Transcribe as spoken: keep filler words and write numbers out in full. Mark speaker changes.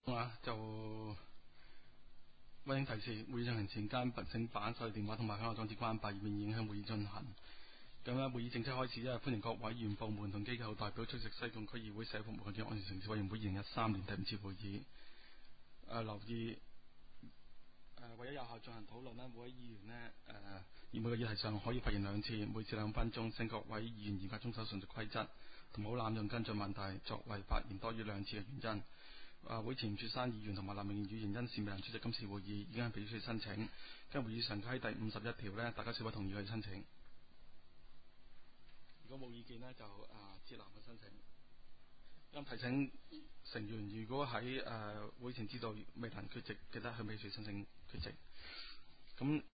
Speaker 1: 啊，就溫馨提示：會議進行前間請把手提電話同埋響後裝置關閉，以免影響會議進行。咁咧，會議正式開始咧，歡迎各委員、部門同機構代表出席西貢區議會社會服務及安全城市委員會二零一三年第五次會議。誒、呃，留意誒、呃，為咗有效進行討論咧，每位議員呢，誒、呃，而每個議題上可以發言兩次，每次兩分鐘，請各位議員嚴格遵守順序規則，同冇濫用跟進問題作為發言多於兩次嘅原因。啊！會前絕山議員同埋林明議員因事未能出席今次會議，已經係被需申請。跟會議上喺第五十一條呢，大家是否同意可以申請？如果冇意見呢，就啊接納嘅申請。咁提醒成員，如果喺誒、呃、會前知道未能缺席，記得向秘書申請缺席。咁